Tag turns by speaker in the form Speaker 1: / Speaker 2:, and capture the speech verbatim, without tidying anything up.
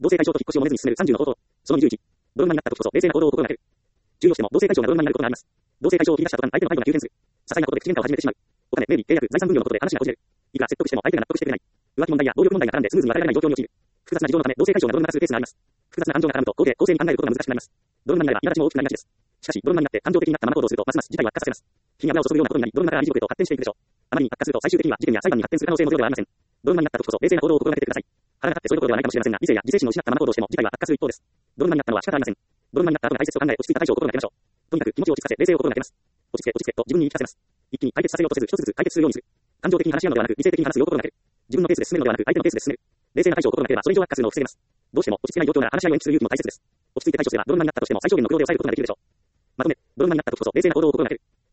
Speaker 1: 同性対象と引っ越しをもめずに進めるさんじゅうの方法。そのにじゅういち。泥沼になった時こそ冷静な行動を心がける。重要しても同性対象が泥沼になることがあります。同性対象を切り出した途端相手の態度が急変する。些細なことで口喧嘩を始めてしまう。お金、名利、契約、財産分与のことで話がこじれる。いくら説得しても相手が納得してくれない。浮気問題や暴力問題が絡んでスムーズに別れられない状況に陥る。複雑な事情のため同性対象が泥沼化するケースがあります。複雑な感情が絡むと合計、公正に考えることが難しくなります。泥沼になれば苛立ちも大きくなりがちです。しかし、泥沼になって感情的になったまま行動するとますます事態は悪化させます。火に油を注ぐようなことになり、泥沼から議事録へと発展していくでしょう。あまりに悪化すると最終的には事件や裁判に発展する可能性もゼロではありません。泥沼になった時こそ冷静な行動を心がけてください。腹が立ってそういうことではないかもしれませんが、理性や自制心を失ったまま行動しても事態は悪化する一方です。泥沼になったのは仕方ありません。泥沼になった後が大切と考え、落ち着いた対処を心がけましょう。とにかく気持ちを落ち着かせ、冷静を心がけます。落ち着け、落ち着けと自分に言い聞かせます。一気に解決させようとせず、一つずつ解決するようにする。感情的に話し合うのではなく、理性的に話すよう心がける。自分のペースで進めるのではなく、相手のペースで進める。冷静な対処を心がければ、それ以上悪化するのを防げます。どうしても落ち着けない状況なら話し合いを延期する勇気も大切です。落ち着いて対処すれば、泥沼になったとしても最小限の苦労で抑えることができるでしょう。まとめ、泥沼になった時こそ冷静な行動を心がける。